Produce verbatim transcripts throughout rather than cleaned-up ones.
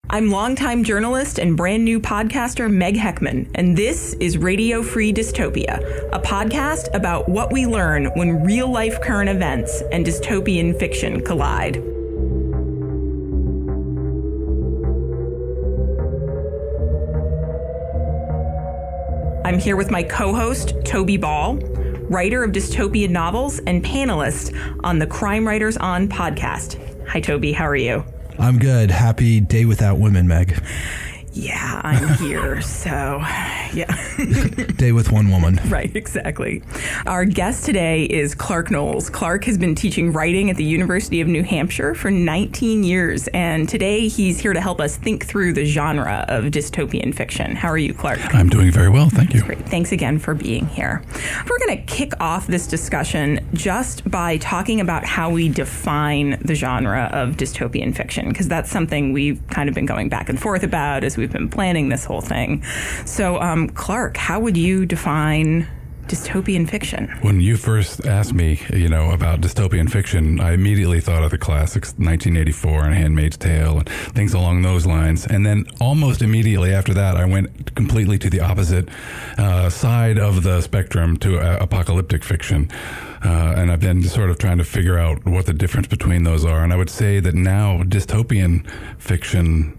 I'm longtime journalist and brand new podcaster Meg Heckman, and this is Radio Free Dystopia, a podcast about what we learn when real-life current events and dystopian fiction collide. I'm here with my co-host, Toby Ball, writer of dystopian novels and panelist on the Crime Writers On podcast. Hi, Toby. How are you? I'm good. Happy Day Without Women, Meg. Yeah, I'm here, so yeah. Day with one woman. Right, exactly. Our guest today is Clark Knowles. Clark has been teaching writing at the University of New Hampshire for nineteen years, and today he's here to help us think through the genre of dystopian fiction. How are you, Clark? I'm doing very well, thank you. Great. Thanks again for being here. We're going to kick off this discussion just by talking about how we define the genre of dystopian fiction, because that's something we've kind of been going back and forth about as we've been planning this whole thing. So, um, Clark, how would you define dystopian fiction? When you first asked me, you know, about dystopian fiction, I immediately thought of the classics, nineteen eighty-four and Handmaid's Tale and things along those lines. And then almost immediately after that, I went completely to the opposite uh, side of the spectrum to uh, apocalyptic fiction. Uh, and I've been sort of trying to figure out what the difference between those are. And I would say that now dystopian fiction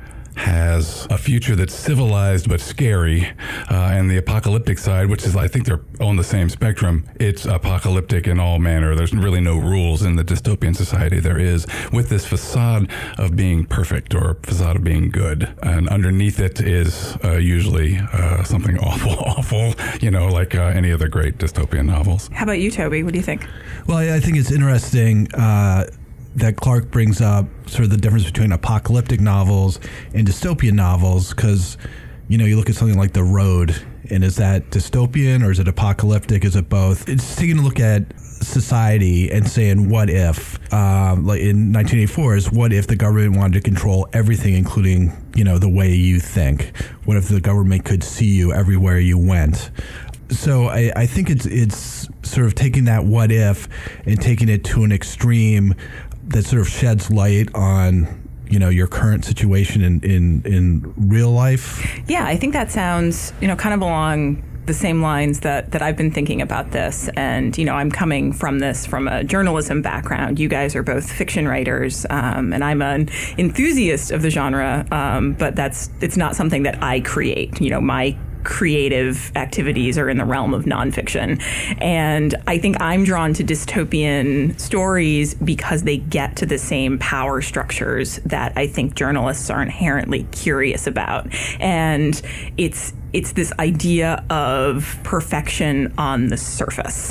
has a future that's civilized but scary, uh, and the apocalyptic side, which is, I think they're on the same spectrum, it's apocalyptic in all manner. There's really no rules in the dystopian society there is, with this facade of being perfect or facade of being good. And underneath it is uh, usually uh, something awful, awful, you know, like uh, any of the great dystopian novels. How about you, Toby? What do you think? Well, I, I think it's interesting uh, that Clark brings up sort of the difference between apocalyptic novels and dystopian novels, because, you know, you look at something like The Road, and is that dystopian or is it apocalyptic? Is it both? It's taking a look at society and saying, what if, um, like in nineteen eighty-four, is what if the government wanted to control everything, including, you know, the way you think? What if the government could see you everywhere you went? So I, I think it's it's sort of taking that what if and taking it to an extreme that sort of sheds light on, you know, your current situation in, in, in real life. Yeah, I think that sounds, you know, kind of along the same lines that, that I've been thinking about this. And, you know, I'm coming from this from a journalism background. You guys are both fiction writers, um, and I'm an enthusiast of the genre, um, but that's it's not something that I create. You know, my creative activities are in the realm of nonfiction. And I think I'm drawn to dystopian stories because they get to the same power structures that I think journalists are inherently curious about. And it's it's this idea of perfection on the surface.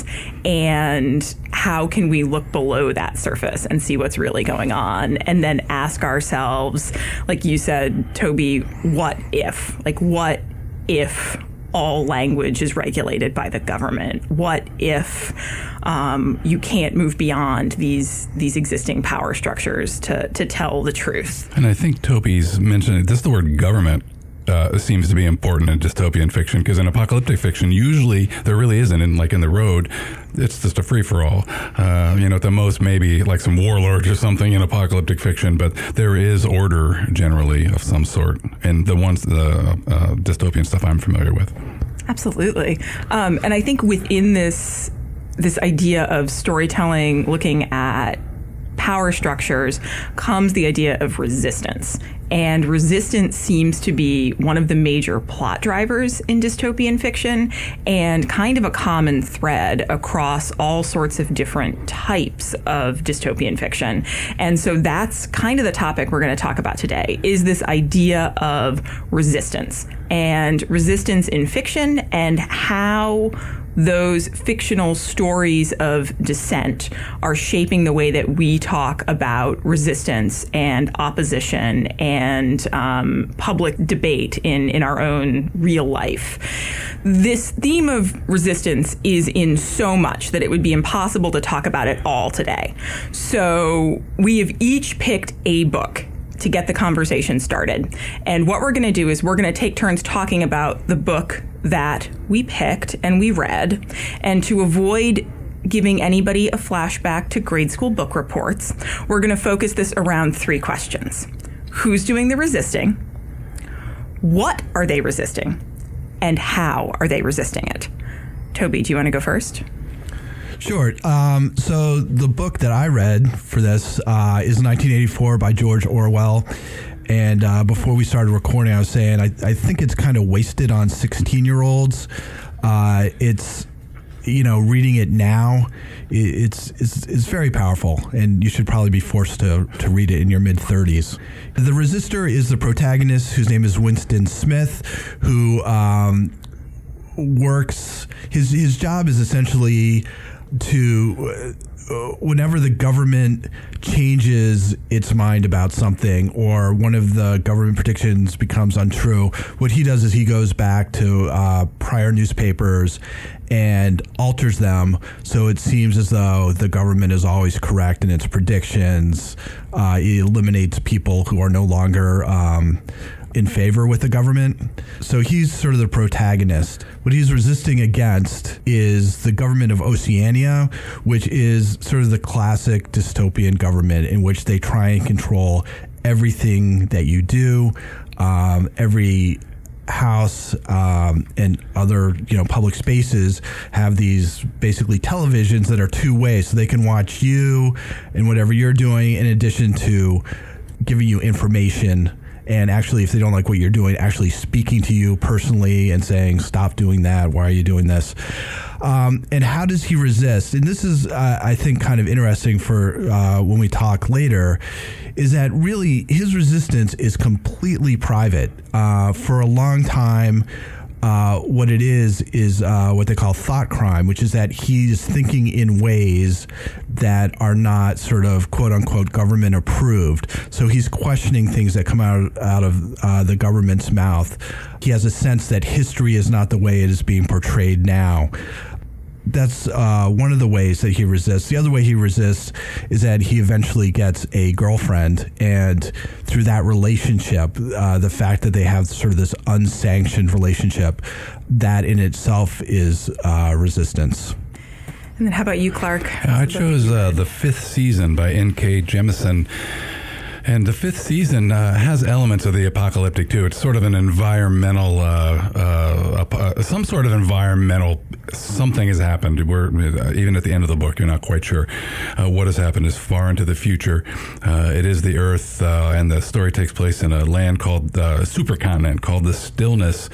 And how can we look below that surface and see what's really going on? And then ask ourselves, like you said, Toby, what if? Like, what if all language is regulated by the government? What if um, you can't move beyond these these existing power structures to, to tell the truth? And I think Toby's mentioned, this the word government uh, seems to be important in dystopian fiction, because in apocalyptic fiction, usually there really isn't. In, like in The Road, it's just a free-for-all. Uh, you know, at the most, maybe like some warlords or something in apocalyptic fiction, but there is order generally of some sort. And the ones, the uh, dystopian stuff I'm familiar with. Absolutely. Um, and I think within this this idea of storytelling, looking at power structures, comes the idea of resistance. And resistance seems to be one of the major plot drivers in dystopian fiction, and kind of a common thread across all sorts of different types of dystopian fiction. And so that's kind of the topic we're going to talk about today, is this idea of resistance, and resistance in fiction, and how those fictional stories of dissent are shaping the way that we talk about resistance and opposition and um, public debate in, in our own real life. This theme of resistance is in so much that it would be impossible to talk about it all today. So we have each picked a book to get the conversation started. And what we're going to do is we're going to take turns talking about the book that we picked and we read. And to avoid giving anybody a flashback to grade school book reports, we're going to focus this around three questions. who's doing the resisting, what are they resisting, and how are they resisting it? Toby, do you want to go first? Sure. Um, so the book that I read for this uh, is nineteen eighty-four by George Orwell. And uh, before we started recording, I was saying I, I think it's kind of wasted on sixteen-year-olds. Uh, it's, you know, reading it now, it's, it's it's very powerful, and you should probably be forced to, to read it in your mid-thirties. The Resistor is the protagonist, whose name is Winston Smith, who um, works, his, his job is essentially to... Uh, whenever the government changes its mind about something, or one of the government predictions becomes untrue, what he does is he goes back to uh, prior newspapers and alters them so it seems as though the government is always correct in its predictions. Uh, he eliminates people who are no longer um, in favor with the government. So he's sort of the protagonist. What he's resisting against is the government of Oceania, which is sort of the classic dystopian government in which they try and control everything that you do, um, every house um, and other, you know, public spaces have these basically televisions that are two ways, so they can watch you and whatever you're doing, in addition to giving you information. And actually, if they don't like what you're doing, actually speaking to you personally and saying, stop doing that. Why are you doing this? Um, and how does he resist? And this is, uh, I think, kind of interesting for uh, when we talk later, is that really his resistance is completely private. Uh, for a long time, Uh, what it is is uh, what they call thought crime, which is that he's thinking in ways that are not sort of quote unquote government approved. So he's questioning things that come out out of uh, the government's mouth. He has a sense that history is not the way it is being portrayed now. That's uh, one of the ways that he resists. The other way he resists is that he eventually gets a girlfriend, and through that relationship, uh, the fact that they have sort of this unsanctioned relationship, that in itself is uh, resistance. And then how about you, Clark? I chose uh, The Fifth Season by N K Jemisin. And the fifth season uh, has elements of the apocalyptic too. It's sort of an environmental, uh, uh, uh, some sort of environmental. Something has happened. We're uh, even at the end of the book, you're not quite sure uh, what has happened. Is far into the future. Uh, it is the Earth, uh, and the story takes place in a land called uh, supercontinent called the Stillness.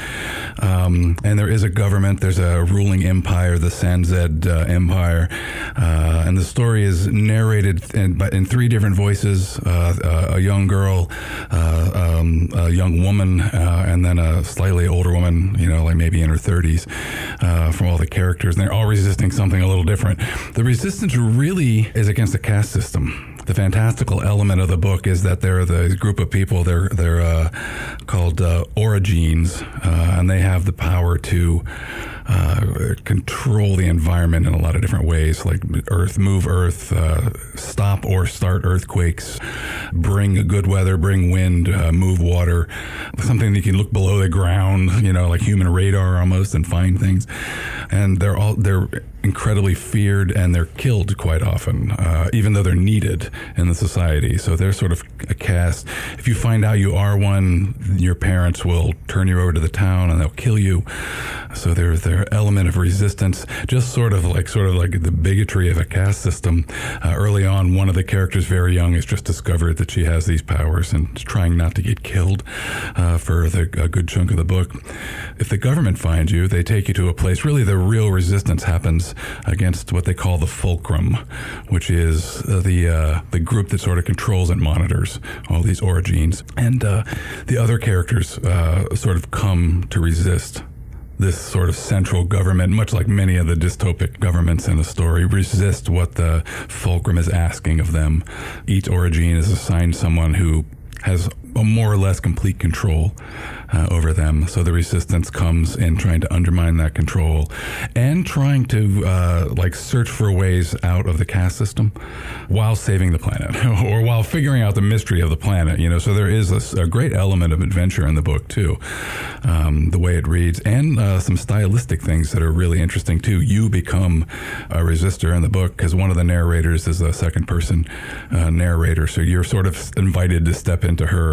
Um, and there is a government. There's a ruling empire, the Sanzed uh, Empire, uh, and the story is narrated in, in three different voices. Uh, uh, a young girl, uh, um, a young woman, uh, and then a slightly older woman, you know, like maybe in her thirties, uh, from all the characters. And they're all resisting something a little different. The resistance really is against the caste system. The fantastical element of the book is that there are the group of people, they're, they're uh, called uh, Orogenes, uh, and they have the power to uh, control the environment in a lot of different ways, like earth, move earth, uh, stop or start earthquakes, bring good weather, bring wind, uh, move water, something that you can look below the ground, you know, like human radar almost, and find things. And they're all, they're incredibly feared, and they're killed quite often, uh, even though they're needed in the society. So they're sort of a caste. If you find out you are one, your parents will turn you over to the town and they'll kill you. So there's their element of resistance, just sort of like sort of like the bigotry of a caste system. Uh, early on, one of the characters, very young, has just discovered that she has these powers and is trying not to get killed uh, for the, a good chunk of the book. If the government finds you, they take you to a place. Really, the real resistance happens against what they call the fulcrum, which is uh, the uh, the group that sort of controls and monitors all these Orogenes. And uh, the other characters uh, sort of come to resist this sort of central government, much like many of the dystopic governments in the story, resist what the fulcrum is asking of them. Each Orogene is assigned someone who has a more or less complete control uh, over them. So the resistance comes in trying to undermine that control and trying to uh, like search for ways out of the caste system while saving the planet or while figuring out the mystery of the planet. You know, so there is a, a great element of adventure in the book too, um, the way it reads, and uh, some stylistic things that are really interesting too. You become a resistor in the book because one of the narrators is a second person uh, narrator, so you're sort of invited to step into her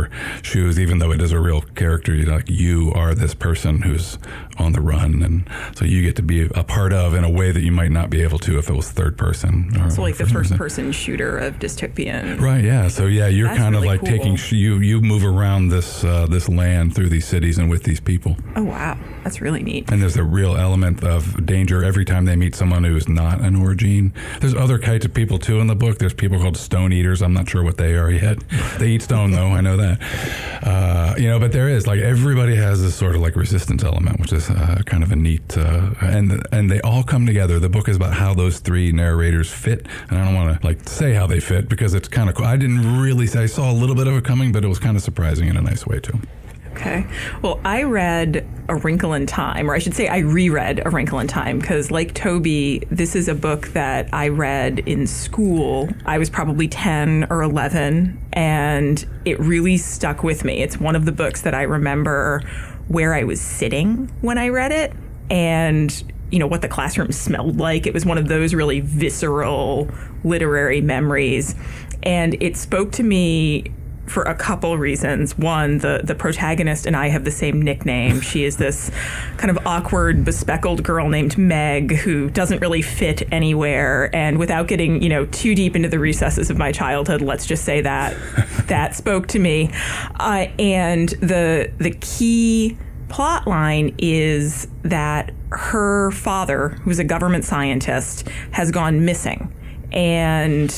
their shoes, even though it is a real character. You like you are this person who's on the run, and so you get to be a part of in a way that you might not be able to if it was third person. Or so like the first person shooter of dystopian. Right. Yeah. So yeah, you're That's kind really of like cool. taking sh- you you move around this uh, this land through these cities and with these people. Oh wow, that's really neat. And there's a real element of danger every time they meet someone who is not an Origene. There's other kinds of people too in the book. There's people called stone eaters. I'm not sure what they are yet. They eat stone though. I know that. Uh, you know, but there is like everybody has this sort of like resistance element, which is uh, kind of a neat uh, and and they all come together. The book is about how those three narrators fit, and I don't want to like say how they fit because it's kind of cool. I didn't really say I saw a little bit of it coming, but it was kind of surprising in a nice way too. Okay. Well, I read A Wrinkle in Time, or I should say I reread A Wrinkle in Time, because like Toby, this is a book that I read in school. I was probably ten or eleven, and it really stuck with me. It's one of the books that I remember where I was sitting when I read it, and you know, what the classroom smelled like. It was one of those really visceral literary memories. And it spoke to me for a couple reasons. One, the, the protagonist and I have the same nickname. She is this kind of awkward, bespectacled girl named Meg who doesn't really fit anywhere. And without getting, you know, too deep into the recesses of my childhood, let's just say that that spoke to me. Uh, and the the key plot line is that her father, who's a government scientist, has gone missing. And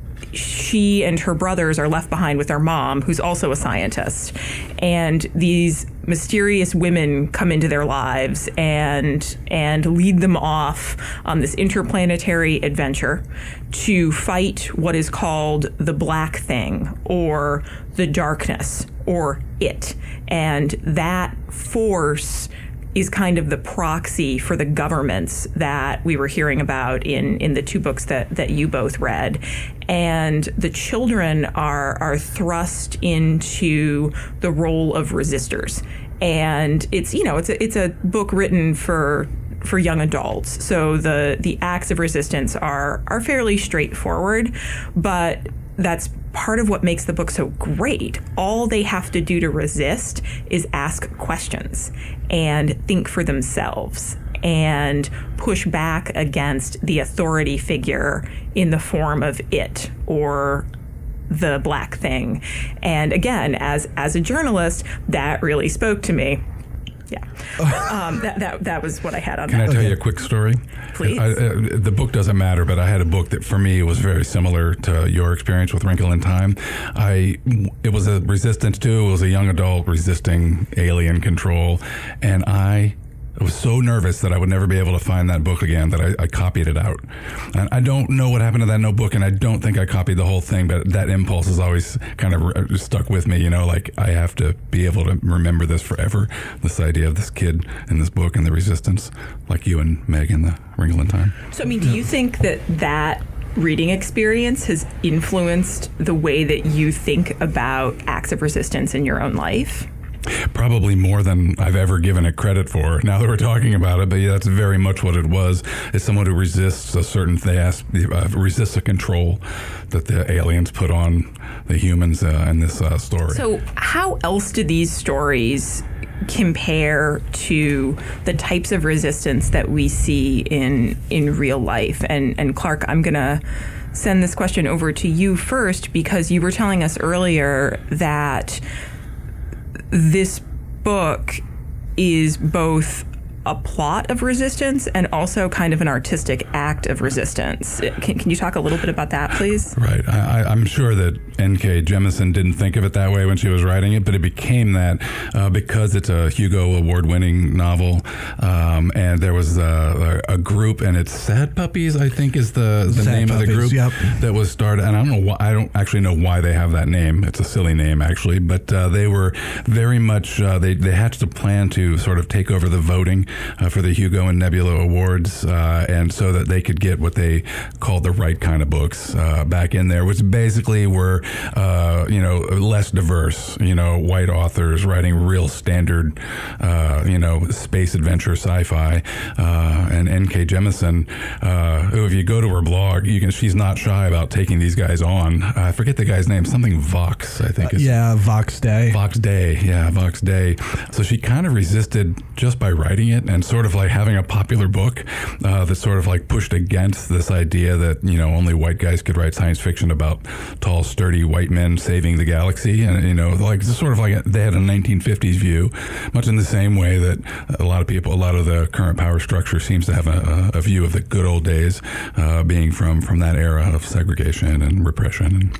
she and her brothers are left behind with their mom, who's also a scientist. And these mysterious women come into their lives and and lead them off on this interplanetary adventure to fight what is called the Black Thing, or the Darkness, or It. And that force is kind of the proxy for the governments that we were hearing about in, in the two books that, that you both read. And the children are are thrust into the role of resistors. And it's, you know, it's a, it's a book written for for young adults. So the the acts of resistance are are fairly straightforward, but that's part of what makes the book so great. All they have to do to resist is ask questions and think for themselves and push back against the authority figure in the form of It or the Black Thing. And again, as as a journalist, that really spoke to me. Yeah, um, that, that that was what I had on Can that. I tell you a quick story? Please. I, uh, the book doesn't matter, but I had a book that for me was very similar to your experience with Wrinkle in Time. I it was a resistance too. It was a young adult resisting alien control, and I I was so nervous that I would never be able to find that book again that I, I copied it out. And I don't know what happened to that notebook, and I don't think I copied the whole thing, but that impulse has always kind of stuck with me. You know, like I have to be able to remember this forever, this idea of this kid in this book and the resistance, like you and Meg in The Wrinkle in Time. So, I mean, do you think that that reading experience has influenced the way that you think about acts of resistance in your own life? Probably more than I've ever given it credit for, now that we're talking about it. But yeah, that's very much what it was. It's someone who resists a certain, they ask, uh, resists a control that the aliens put on the humans uh, in this uh, story. So how else do these stories compare to the types of resistance that we see in in real life? And, and Clark, I'm going to send this question over to you first, because you were telling us earlier that this book is both a plot of resistance and also kind of an artistic act of resistance. Can, can you talk a little bit about that, please? Right. I, I'm sure that N K Jemisin didn't think of it that way when she was writing it, but it became that uh, because it's a Hugo Award-winning novel, um, and there was a, a group, and it's Sad Puppies, I think, is the, the name Puppies, of the group yep. that was started. And I don't know why. I don't actually know why they have that name. It's a silly name, actually, but uh, they were very much. Uh, they they hatched a plan to sort of take over the voting uh, for the Hugo and Nebula Awards, uh, and so that they could get what they called the right kind of books uh, back in there, which basically were, uh, you know, less diverse, you know, white authors writing real standard, uh, you know, space adventure sci-fi. Uh, and N K Jemisin, uh, who, if you go to her blog, you can, she's not shy about taking these guys on. Uh, I forget the guy's name, something Vox, I think. Uh, yeah, Vox Day. Vox Day, yeah, Vox Day. So she kind of resisted just by writing it and sort of like having a popular book uh, that sort of like pushed against this idea that, you know, only white guys could write science fiction about tall, sturdy white men saving the galaxy. And, you know, like it's sort of like a, they had a nineteen fifties view, much in the same way that a lot of people, a lot of the current power structure seems to have a, a view of the good old days uh, being from, from that era of segregation and repression.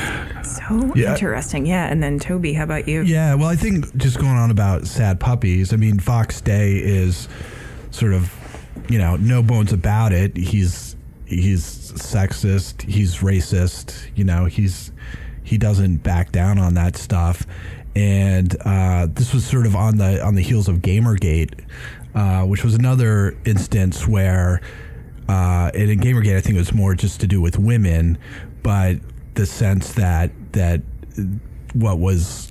So yeah. interesting. Yeah. And then Toby, how about you? Yeah. Well, I think just going on about sad puppies, I mean, Vox Day is sort of, you know, no bones about it. He's, he's sexist. He's racist. You know, he's, he doesn't back down on that stuff. And uh, this was sort of on the, on the heels of Gamergate, uh, which was another instance where, uh, and in Gamergate, I think it was more just to do with women, but the sense that that what was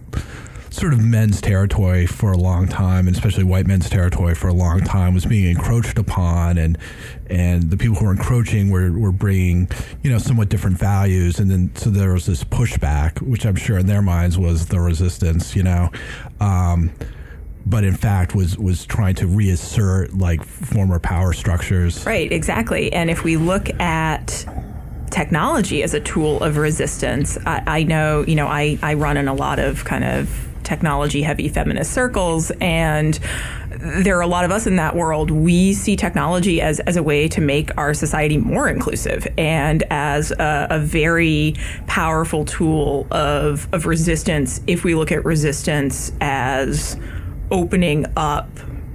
sort of men's territory for a long time, and especially white men's territory for a long time, was being encroached upon, and and the people who were encroaching were, were bringing, you know, somewhat different values, and then so there was this pushback, which I'm sure in their minds was the resistance, you know, um, but in fact was was trying to reassert like former power structures. Right, exactly. And if we look at technology as a tool of resistance, I, I know, you know, I, I run in a lot of kind of technology heavy feminist circles, and there are a lot of us in that world. We see technology as, as a way to make our society more inclusive and as a, a very powerful tool of, of resistance if we look at resistance as opening up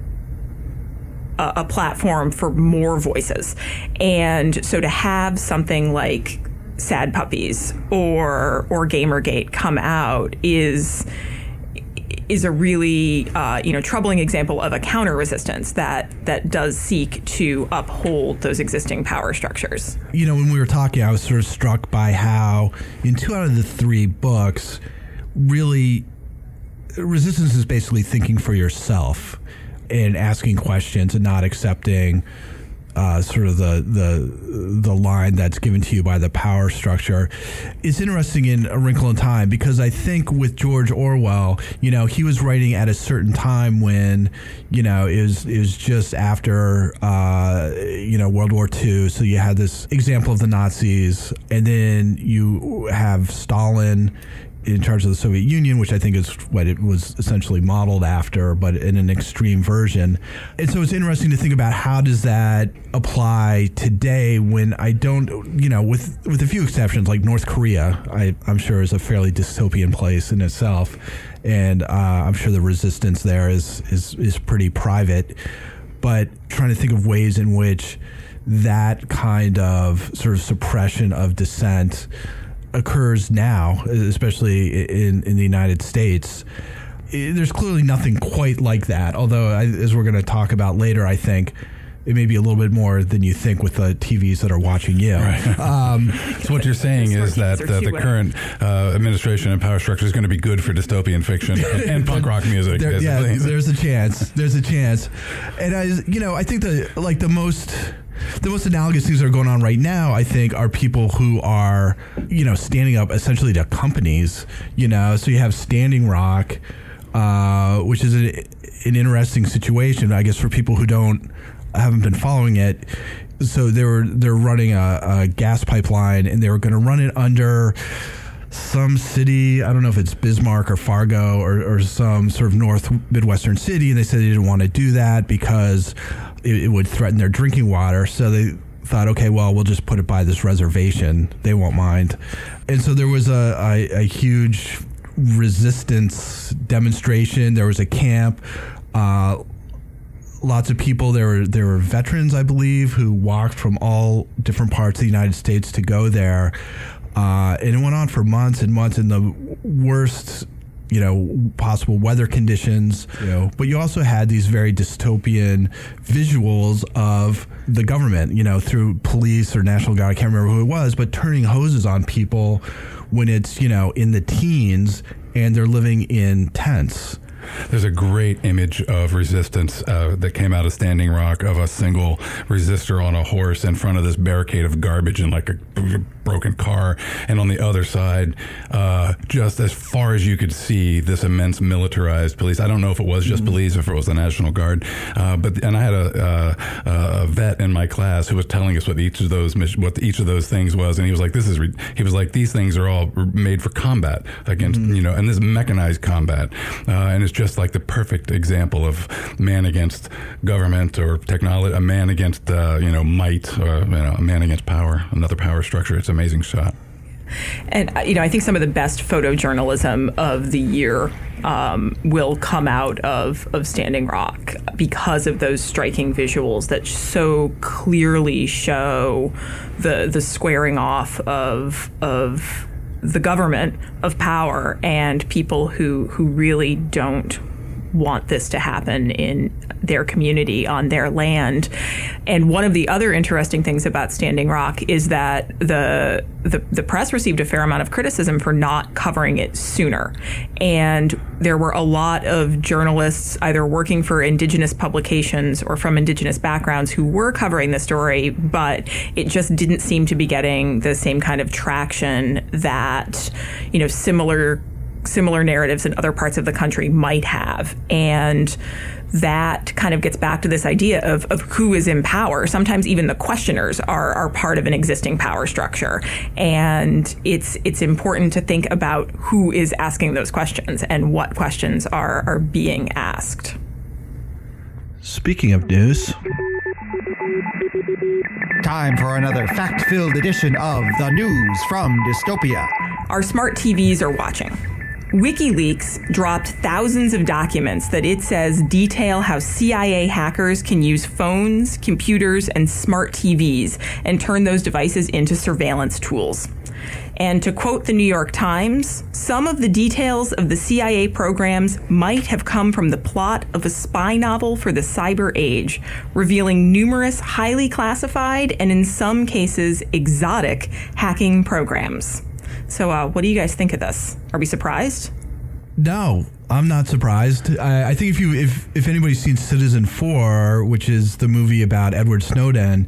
a, a platform for more voices. And so to have something like Sad Puppies or or Gamergate come out is is a really uh, you know troubling example of a counter resistance that that does seek to uphold those existing power structures. You know, when we were talking, I was sort of struck by how in two out of the three books, really, resistance is basically thinking for yourself and asking questions and not accepting uh, sort of the the the line that's given to you by the power structure. It's interesting in A Wrinkle in Time because I think with George Orwell, you know, he was writing at a certain time when, you know, it was, it was just after, uh, you know, World War Two. So you had this example of the Nazis, and then you have Stalin in charge of the Soviet Union, which I think is what it was essentially modeled after, but in an extreme version. And so it's interesting to think about how does that apply today when I don't, you know, with with a few exceptions, like North Korea, I, I'm sure is a fairly dystopian place in itself. And uh, I'm sure the resistance there is, is, is pretty private. But trying to think of ways in which that kind of sort of suppression of dissent occurs now, especially in, in the United States. There's clearly nothing quite like that, although I, as we're going to talk about later, I think it may be a little bit more than you think with the T Vs that are watching you. Right. Um, so what you're saying is that uh, the current uh, administration and power structure is going to be good for dystopian fiction and, and punk rock music. There, yeah, there's a chance. There's a chance. And I, you know, I think the like the most the most analogous things that are going on right now, I think, are people who are, you know, standing up essentially to companies. You know, so you have Standing Rock, uh, which is a, an interesting situation, I guess, for people who don't. haven't been following it. So they were they're running a, a gas pipeline, and they were going to run it under some city. I don't know if it's Bismarck or Fargo or, or some sort of North Midwestern city. And they said they didn't want to do that because it, it would threaten their drinking water. So they thought, okay, well, we'll just put it by this reservation. They won't mind. And so there was a, a, a huge resistance demonstration. There was a camp. Uh, Lots of people, there were there were veterans, I believe, who walked from all different parts of the United States to go there. Uh, and it went on for months and months. And the worst, you know, possible weather conditions, you know, but you also had these very dystopian visuals of the government, you know, through police or National Guard, I can't remember who it was, but turning hoses on people when it's, you know, in the teens and they're living in tents. There's a great image of resistance uh, that came out of Standing Rock of a single resistor on a horse in front of this barricade of garbage and like a broken car. And on the other side, uh, just as far as you could see, this immense militarized police. I don't know if it was just mm-hmm. police or if it was the National Guard. Uh, but and I had a, uh, a vet in my class who was telling us what each of those what each of those things was, and he was like, "This is." Re-. He was like, "These things are all made for combat against mm-hmm. you know, and this is mechanized combat, uh, and it's just like the perfect example of man against government or technology, a man against uh, you know might, or you know, a man against power, another power structure. It's an amazing shot." And, you know, I think some of the best photojournalism of the year um, will come out of, of Standing Rock because of those striking visuals that so clearly show the the squaring off of of the government of power and people who, who really don't want this to happen in their community, on their land. And one of the other interesting things about Standing Rock is that the, the the press received a fair amount of criticism for not covering it sooner. And there were a lot of journalists either working for Indigenous publications or from Indigenous backgrounds who were covering the story, but it just didn't seem to be getting the same kind of traction that, you know, similar similar narratives in other parts of the country might have. And that kind of gets back to this idea of, of who is in power. Sometimes even the questioners are, are part of an existing power structure. And it's it's important to think about who is asking those questions and what questions are, are being asked. Speaking of news, time for another fact-filled edition of The News from Dystopia. Our smart T Vs are watching. WikiLeaks dropped thousands of documents that it says detail how C I A hackers can use phones, computers, and smart T Vs and turn those devices into surveillance tools. And to quote the New York Times, some of the details of the C I A programs might have come from the plot of a spy novel for the cyber age, revealing numerous highly classified and in some cases exotic hacking programs. So uh, what do you guys think of this? Are we surprised? No, I'm not surprised. I, I think if you if, if anybody's seen Citizen four, which is the movie about Edward Snowden,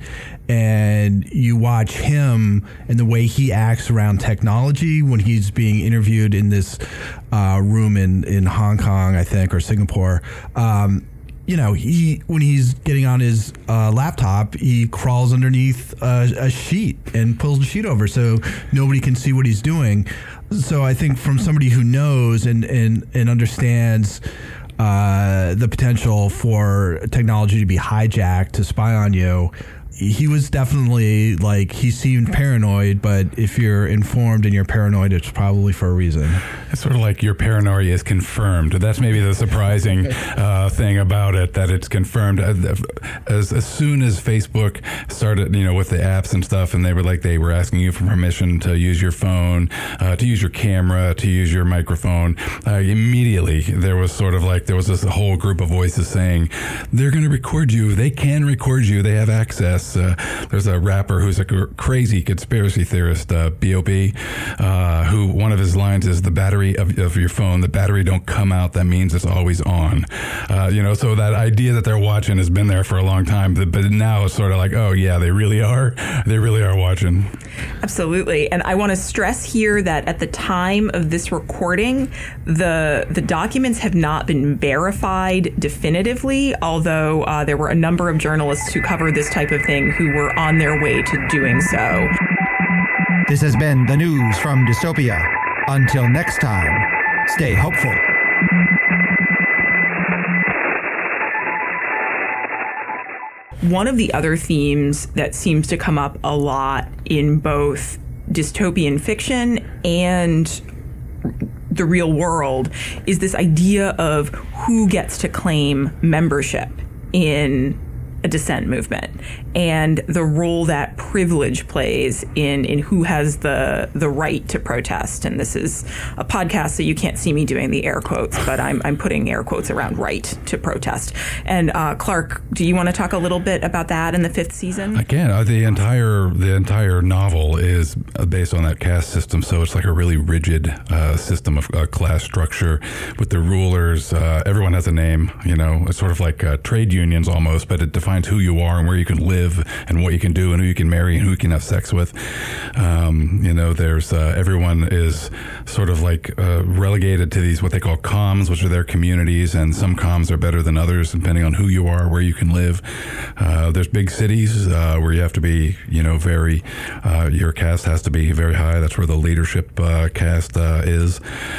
and you watch him and the way he acts around technology when he's being interviewed in this uh, room in, in Hong Kong, I think, or Singapore, um, you know, he when he's getting on his uh, laptop, he crawls underneath a, a sheet and pulls the sheet over so nobody can see what he's doing. So I think from somebody who knows and and, and understands uh, the potential for technology to be hijacked to spy on you, he was definitely like, he seemed paranoid, but if you're informed and you're paranoid, it's probably for a reason. It's sort of like your paranoia is confirmed. That's maybe the surprising uh, thing about it, that it's confirmed. As, as soon as Facebook started, you know, with the apps and stuff, and they were like, they were asking you for permission to use your phone, uh, to use your camera, to use your microphone, uh, immediately there was sort of like, there was this whole group of voices saying, they're going to record you. They can record you. They have access. Uh, there's a rapper who's a crazy conspiracy theorist, uh, B O B, uh, who one of his lines is, the battery of, of your phone, the battery don't come out, that means it's always on. Uh, you know, so that idea that they're watching has been there for a long time, but, but now it's sort of like, oh yeah, they really are. They really are watching. Absolutely. And I want to stress here that at the time of this recording, the the documents have not been verified definitively, although uh, there were a number of journalists who cover this type of thing who were on their way to doing so. This has been The News from Dystopia. Until next time, stay hopeful. One of the other themes that seems to come up a lot in both dystopian fiction and the real world is this idea of who gets to claim membership in a dissent movement. and the role that privilege plays in in who has the the right to protest. And this is a podcast, so you can't see me doing the air quotes, but I'm I'm putting air quotes around right to protest. And uh, Clark, do you want to talk a little bit about that in the fifth season? I can. Uh, the entire the entire novel is based on that caste system, so it's like a really rigid uh, system of uh, class structure with the rulers. Uh, everyone has a name. You know, it's sort of like uh, trade unions almost, but it defines who you are and where you can live and what you can do and who you can marry and who you can have sex with. Um, you know, there's uh, everyone is sort of like uh, relegated to these what they call comms, which are their communities, and some comms are better than others depending on who you are, where you can live. Uh, there's big cities uh, where you have to be, you know, very, uh, your caste has to be very high. That's where the leadership uh, caste uh, is.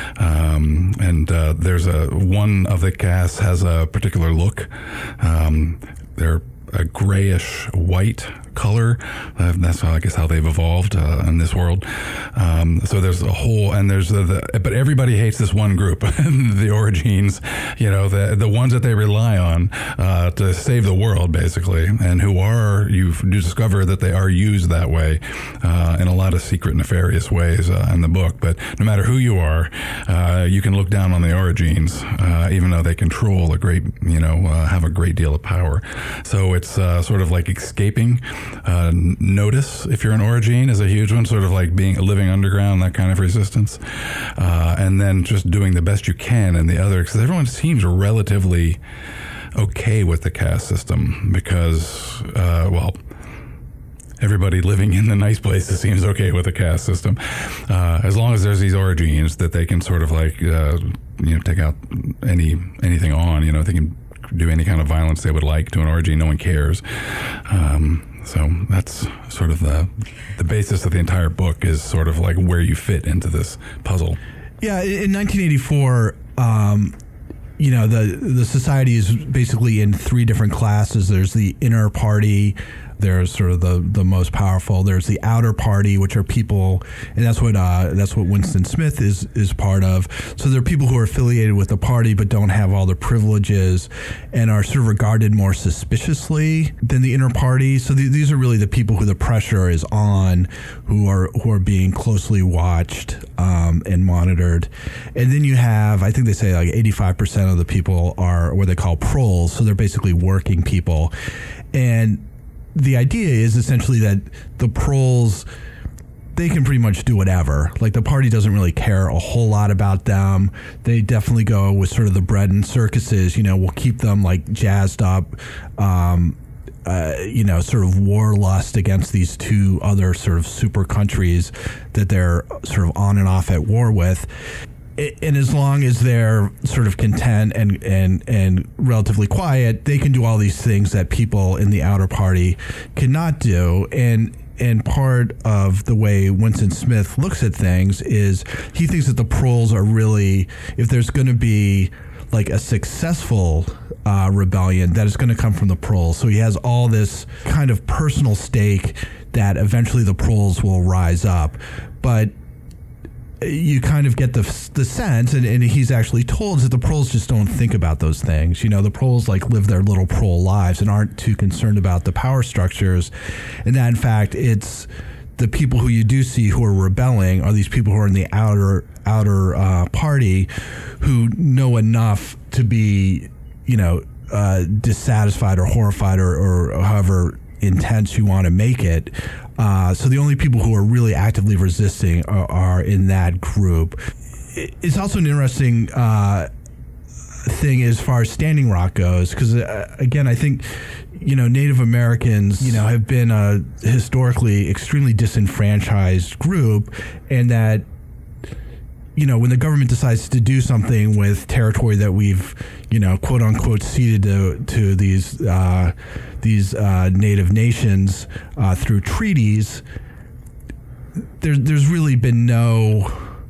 Um, and uh, there's a, one of the castes has a particular look. Um, they're a grayish white color. Uh, that's I guess how they've evolved uh, in this world. Um, so there's a whole, and there's a, the, but everybody hates this one group, the Origines. You know, the the ones that they rely on uh, to save the world, basically, and who are you discover that they are used that way uh, in a lot of secret, nefarious ways uh, in the book. But no matter who you are, uh, you can look down on the Origines, uh, even though they control a great, you know, uh, have a great deal of power. So it's uh, sort of like escaping. Uh, notice, if you're an Origine, is a huge one, sort of like being living underground, that kind of resistance. Uh, and then just doing the best you can in the other, because everyone seems relatively okay with the caste system because, uh, well, everybody living in the nice places seems okay with the caste system. Uh, as long as there's these Origines that they can sort of like, uh, you know, take out any anything on, you know, they can do any kind of violence they would like to an Origine. No one cares. Um, so that's sort of the the basis of the entire book, is sort of like where you fit into this puzzle. Yeah, in nineteen eighty-four, um, you know, the the society is basically in three different classes. There's the inner party. There's sort of the, the most powerful. There's the outer party, which are people, and that's what uh, that's what Winston Smith is is part of. So there are people who are affiliated with the party but don't have all the privileges and are sort of regarded more suspiciously than the inner party. So th- these are really the people who the pressure is on, who are who are being closely watched um, and monitored. And then you have, I think they say like eighty-five percent of the people are what they call proles. So they're basically working people. And the idea is essentially that the proles, they can pretty much do whatever. Like, the party doesn't really care a whole lot about them. They definitely go with sort of the bread and circuses, you know, we'll keep them like jazzed up, um, uh, you know, sort of war lust against these two other sort of super countries that they're sort of on and off at war with. And as long as they're sort of content and, and, and relatively quiet, they can do all these things that people in the outer party cannot do. And and part of the way Winston Smith looks at things is he thinks that the proles are really, if there's going to be like a successful uh, rebellion, that is going to come from the proles. So he has all this kind of personal stake that eventually the proles will rise up. But you kind of get the the sense, and, and he's actually told that the proles just don't think about those things. You know, the proles like live their little prole lives and aren't too concerned about the power structures. And that, in fact, it's the people who you do see who are rebelling are these people who are in the outer outer uh, party who know enough to be, you know, uh, dissatisfied or horrified or, or however intense you want to make it. Uh, so the only people who are really actively resisting are, are in that group. It's also an interesting uh, thing as far as Standing Rock goes, because uh, again, I think, you know, Native Americans, you know, have been a historically extremely disenfranchised group, and that, you know, when the government decides to do something with territory that we've, you know, quote unquote ceded to to these uh, these uh, native nations uh, through treaties, there's there's really been no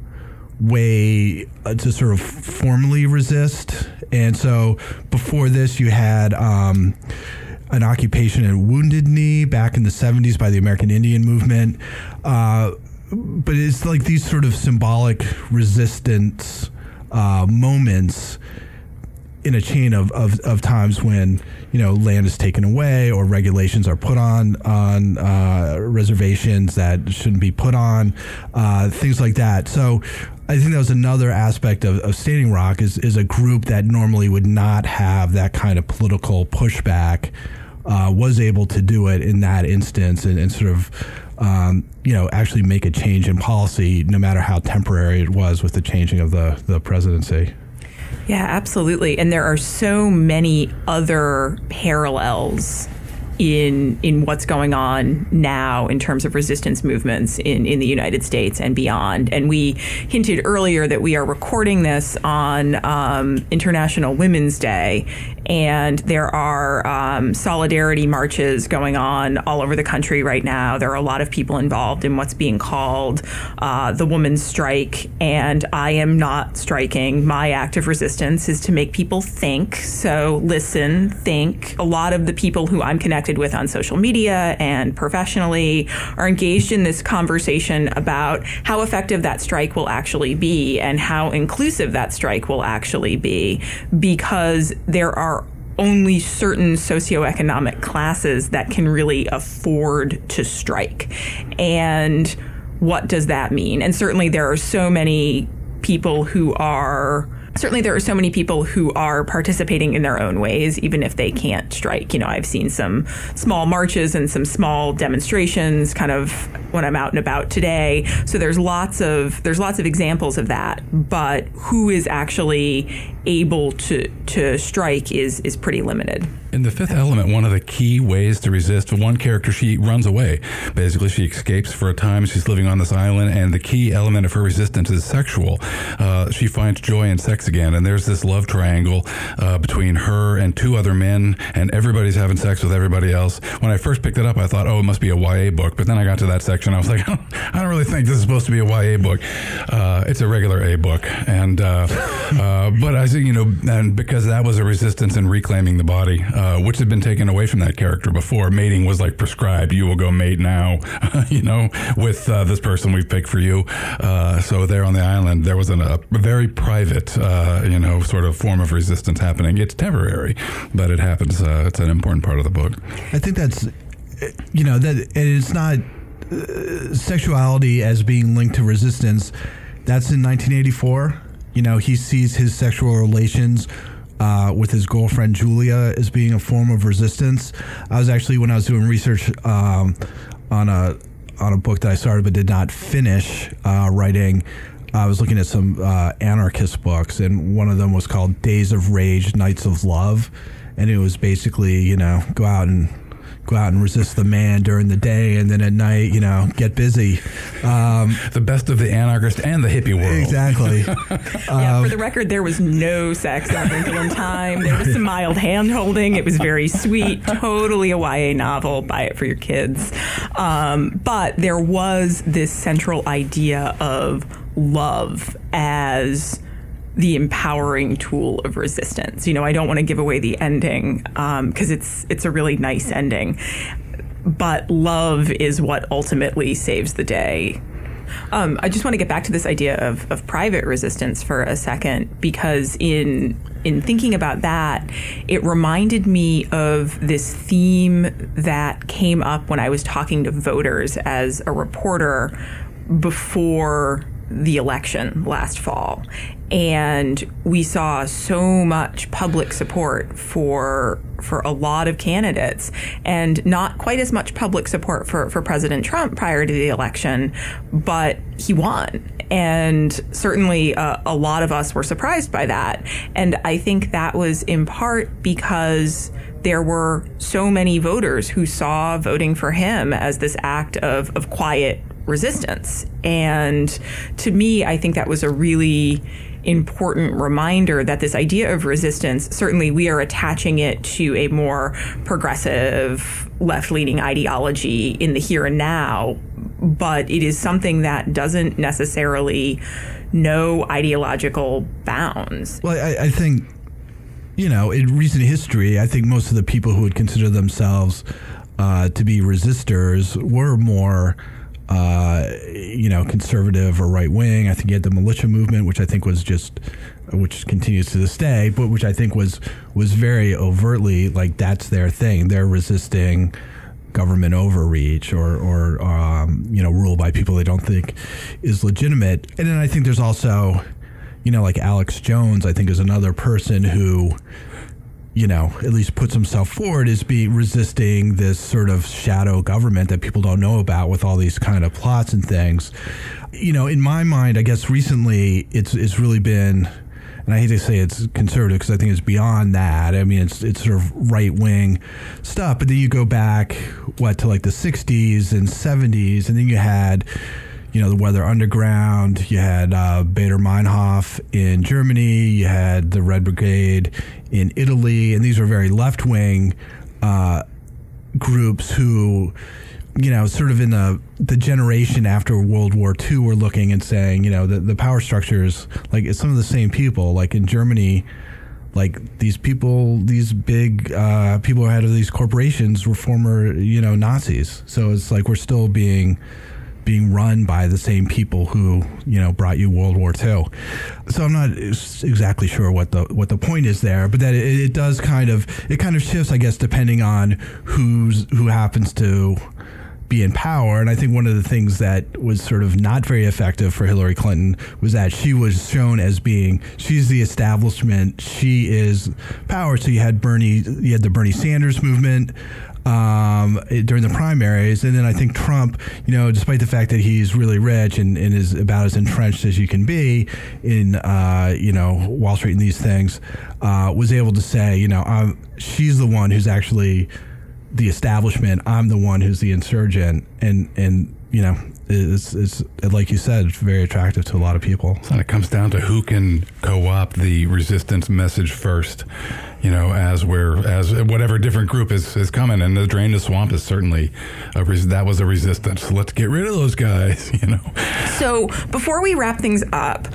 way uh, to sort of formally resist. And so before this, you had um, an occupation at Wounded Knee back in the seventies by the American Indian Movement. Uh, But it's like these sort of symbolic resistance uh, moments in a chain of, of, of times when, you know, land is taken away or regulations are put on on uh, reservations that shouldn't be put on, uh, things like that. So I think that was another aspect of, of Standing Rock is, is a group that normally would not have that kind of political pushback, uh, was able to do it in that instance and, and sort of, um, you know, actually make a change in policy, no matter how temporary it was with the changing of the, the presidency. Yeah, absolutely. And there are so many other parallels in in what's going on now in terms of resistance movements in, in the United States and beyond. And we hinted earlier that we are recording this on um, International Women's Day, and there are um, solidarity marches going on all over the country right now. There are a lot of people involved in what's being called uh, the woman's strike, and I am not striking. My act of resistance is to make people think. So listen, think. A lot of the people who I'm connected with on social media and professionally are engaged in this conversation about how effective that strike will actually be and how inclusive that strike will actually be, because there are only certain socioeconomic classes that can really afford to strike. And what does that mean? And certainly there are so many people who are Certainly there are so many people who are participating in their own ways, even if they can't strike. You know, I've seen some small marches and some small demonstrations kind of when I'm out and about today. So there's lots of there's lots of examples of that. But who is actually able to to strike is is pretty limited. In The Fifth Element, one of the key ways to resist, one character, she runs away. Basically, she escapes for a time. She's living on this island, and the key element of her resistance is sexual. Uh, she finds joy in sex again, and there's this love triangle uh, between her and two other men, and everybody's having sex with everybody else. When I first picked it up, I thought, oh, it must be a Y A book, but then I got to that section, I was like, I don't really think this is supposed to be a Y A book. Uh, it's a regular A book, and uh, uh, but I think, you know, and because that was a resistance in reclaiming the body, uh, which had been taken away from that character before. Mating was like prescribed. You will go mate now, you know, with uh, this person we've picked for you. Uh, so there on the island, there was an, a very private, uh, you know, sort of form of resistance happening. It's temporary, but it happens. Uh, it's an important part of the book. I think that's, you know, that and it's not uh, sexuality as being linked to resistance. That's in nineteen eighty-four. You know, he sees his sexual relations Uh, with his girlfriend Julia as being a form of resistance. I was actually, when I was doing research um, on a on a book that I started but did not finish uh, writing, I was looking at some uh, anarchist books, and one of them was called Days of Rage, Nights of Love, and it was basically, you know, go out and go out and resist the man during the day, and then at night, you know, get busy. Um, the best of the anarchist and the hippie world. Exactly. Yeah, um, for the record, there was no sex in A Wrinkle in Time. There was some mild hand-holding. It was very sweet. Totally a Y A novel. Buy it for your kids. Um, but there was this central idea of love as the empowering tool of resistance. You know, I don't want to give away the ending because um, it's it's a really nice ending, but love is what ultimately saves the day. Um, I just want to get back to this idea of, of private resistance for a second, because in in thinking about that, it reminded me of this theme that came up when I was talking to voters as a reporter before the election last fall. And we saw so much public support for for a lot of candidates, and not quite as much public support for, for President Trump prior to the election, but he won. And certainly uh, a lot of us were surprised by that. And I think that was in part because there were so many voters who saw voting for him as this act of, of quiet resistance. And to me, I think that was a really important reminder that this idea of resistance, certainly we are attaching it to a more progressive left-leaning ideology in the here and now, but it is something that doesn't necessarily know ideological bounds. Well, I, I think, you know, in recent history, I think most of the people who would consider themselves uh, to be resistors were more uh, you know, conservative or right wing. I think you had the militia movement, which I think was just, which continues to this day, but which I think was was very overtly like that's their thing. They're resisting government overreach or, or um, you know, rule by people they don't think is legitimate. And then I think there's also, you know, like Alex Jones, I think is another person who, you know, at least puts himself forward as being resisting this sort of shadow government that people don't know about with all these kind of plots and things. You know, in my mind, I guess recently it's it's really been, and I hate to say it's conservative because I think it's beyond that. I mean, it's it's sort of right-wing stuff. But then you go back, what, to like the sixties and seventies, and then you had, you know, the Weather Underground, you had uh, Baader Meinhof in Germany, you had the Red Brigade in Italy, and these were very left-wing uh, groups who, you know, sort of in the the generation after World War Two were looking and saying, you know, the, the power structures, like it's some of the same people. Like in Germany, like these people, these big uh, people who had these corporations were former, you know, Nazis. So it's like we're still being being run by the same people who, you know, brought you World War Two. So I'm not exactly sure what the what the point is there, but that it, it does kind of it kind of shifts, I guess, depending on who's who happens to be in power. And I think one of the things that was sort of not very effective for Hillary Clinton was that she was shown as being, she's the establishment, she is power. So you had Bernie, you had the Bernie Sanders movement um, during the primaries. And then I think Trump, you know, despite the fact that he's really rich and, and is about as entrenched as you can be in, uh, you know, Wall Street and these things, uh, was able to say, you know, um, she's the one who's actually the establishment. I'm the one who's the insurgent, and and you know, it's, it's like you said, it's very attractive to a lot of people. So it comes down to who can co-opt the resistance message first, you know, as we're as whatever different group is, is coming, and the Drain the Swamp is certainly a res- that was a resistance. Let's get rid of those guys, you know. So before we wrap things up,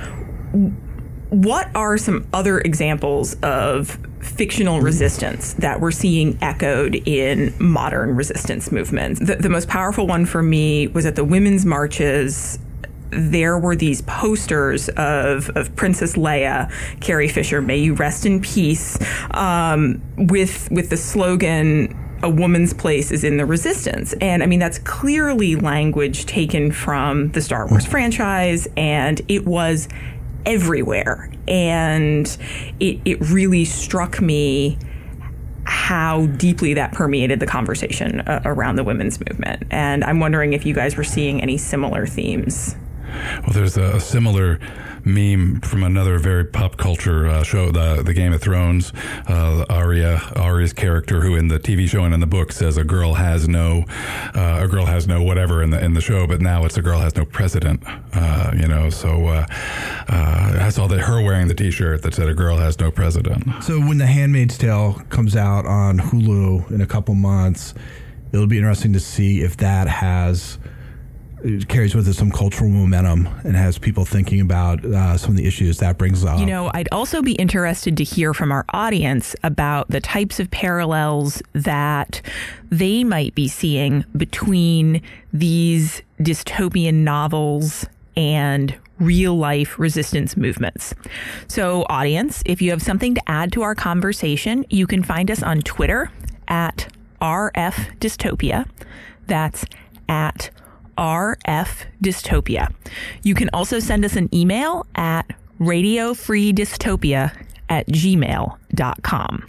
what are some other examples of fictional resistance that we're seeing echoed in modern resistance movements? The, the most powerful one for me was at the women's marches. There were these posters of, of Princess Leia, Carrie Fisher, may you rest in peace, um, with with the slogan, a woman's place is in the resistance. And I mean, that's clearly language taken from the Star Wars franchise, and it was everywhere. And it, it really struck me how deeply that permeated the conversation uh, around the women's movement. And I'm wondering if you guys were seeing any similar themes. Well, there's a, a similar meme from another very pop culture uh, show, the the Game of Thrones. Uh, Arya, Arya's character, who in the T V show and in the book says a girl has no, uh, a girl has no whatever in the in the show, but now it's a girl has no president. Uh, you know, so uh, uh, I saw that her wearing the T-shirt that said a girl has no president. So when The Handmaid's Tale comes out on Hulu in a couple months, it'll be interesting to see if that has. It carries with it some cultural momentum and has people thinking about uh, some of the issues that brings up. You know, I'd also be interested to hear from our audience about the types of parallels that they might be seeing between these dystopian novels and real life resistance movements. So, audience, if you have something to add to our conversation, you can find us on Twitter at R F Dystopia. That's at R F Dystopia. You can also send us an email at radiofreedystopia at gmail dot com.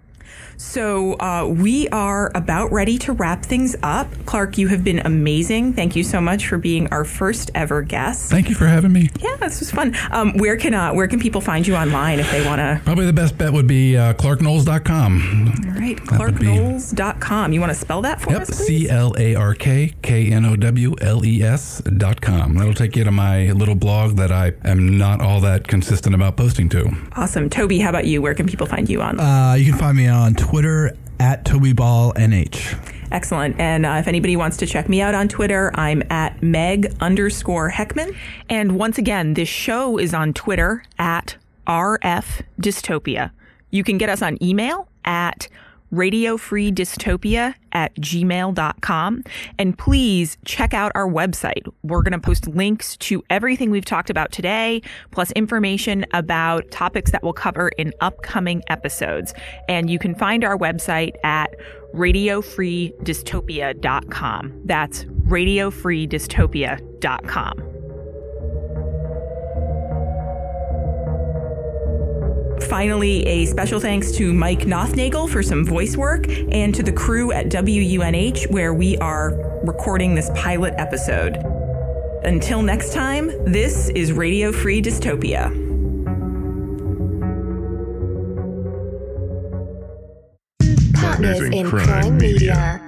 So uh, we are about ready to wrap things up. Clark, you have been amazing. Thank you so much for being our first ever guest. Thank you for having me. Yeah, this was fun. Um, where can uh, where can people find you online if they want to? Probably the best bet would be uh, clark knowles dot com. All right, clark knowles dot com. You want to spell that for yep, us, please? C L A R K K N O W L E S dot com. That'll take you to my little blog that I am not all that consistent about posting to. Awesome. Toby, how about you? Where can people find you on? Uh, you can find me on Twitter at Toby Ball N H. Excellent. And uh, if anybody wants to check me out on Twitter, I'm at Meg underscore Heckman. And once again, this show is on Twitter at R F Dystopia. You can get us on email at radio free dystopia at gmail dot com. And please check out our website. We're going to post links to everything we've talked about today, plus information about topics that we'll cover in upcoming episodes. And you can find our website at radio free dystopia dot com. That's radio free dystopia dot com. Finally, a special thanks to Mike Nothnagel for some voice work and to the crew at W U N H, where we are recording this pilot episode. Until next time, this is Radio Free Dystopia. Partners in Crime Media.